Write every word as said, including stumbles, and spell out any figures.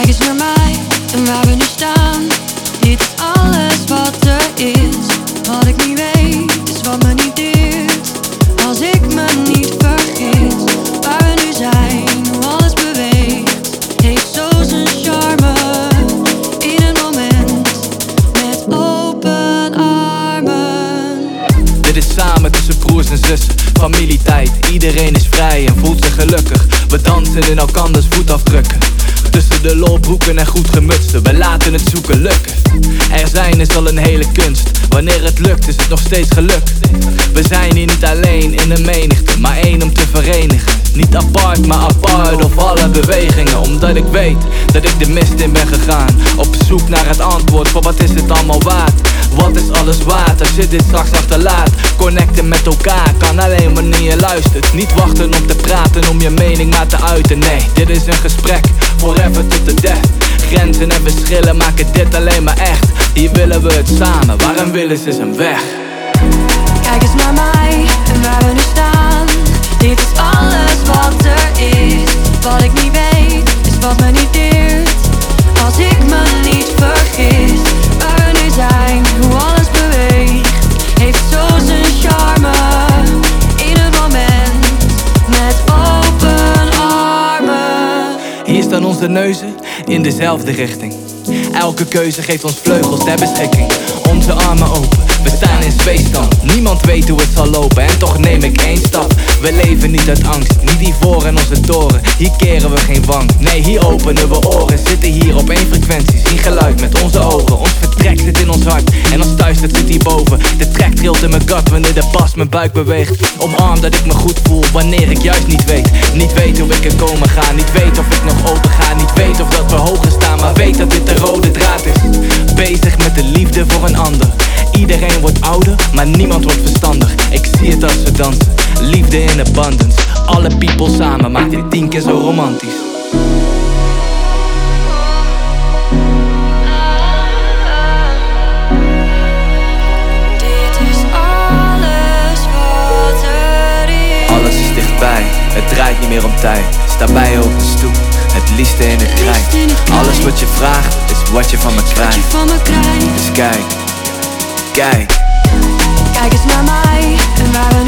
Kijk eens naar mij en waar we nu staan. Dit is alles wat er is. Wat ik niet weet is wat me niet deert. Als ik me niet vergis, waar we nu zijn, hoe alles beweegt, heeft zo zijn charme. In een moment met open armen. Dit is samen tussen broers en zussen, familietijd. Iedereen is vrij en voelt zich gelukkig. We dansen in elkanders voetafdrukken. Tussen de lolbroeken en goed gemutsten, we laten het zoeken lukken. Er zijn is al een hele kunst. Wanneer het lukt is het nog steeds gelukt. We zijn hier niet alleen in een menigte, maar één om te verenigen. Niet apart, maar apart of alle bewegingen. Omdat ik weet dat ik de mist in ben gegaan. Op zoek naar het antwoord voor wat is het allemaal waard. Wat is alles waard als je dit straks achterlaat. Connecten met elkaar kan alleen wanneer je luistert. Niet wachten om te praten om je mening maar te uiten. Nee, dit is een gesprek, forever tot the death. Grenzen en verschillen maken dit alleen maar echt. Hier willen we het samen, waar een wil is is een weg. Kijk eens naar mij en waar we nu staan. Dit is alles wat er is. Wat ik niet weet is wat me niet deert. Als ik me niet vergis, waar we nu zijn, hoe alles beweegt, heeft zo zijn charme. In een moment met open armen. Hier staan onze neuzen in dezelfde richting. Elke keuze geeft ons vleugels ter beschikking. Onze armen open, we staan in zweestand. Niemand weet hoe het zal lopen en toch neem ik één stap. We leven niet uit angst, niet hiervoor in onze toren. Hier keren we geen wang, nee hier openen we oren. Zitten hier op één frequentie, zien geluid met onze ogen. Ons vertrek zit in ons hart en ons thuis dat zit hierboven. De trek trilt in mijn gut wanneer de bas mijn buik beweegt. Omarm dat ik me goed voel wanneer ik juist niet weet. Niet weet hoe ik er komen ga, niet weet of ik nog open ga. Niet weet of dat we hoger staan, maar weet dat dit de rode draad is. Bezig met de liefde voor een ander. Iedereen wordt ouder, maar niemand wordt verstandig. Ik zie het als we dansen, liefde in abundance. Alle people samen maakt dit tien keer zo romantisch. Dit is alles wat er is. Alles is dichtbij, het draait niet meer om tijd. Sta bij op de stoep, het liefste in het krijt. Alles wat je vraagt, is wat je van me krijgt. Dus kijk, kijk. Kijk eens naar mij en waar we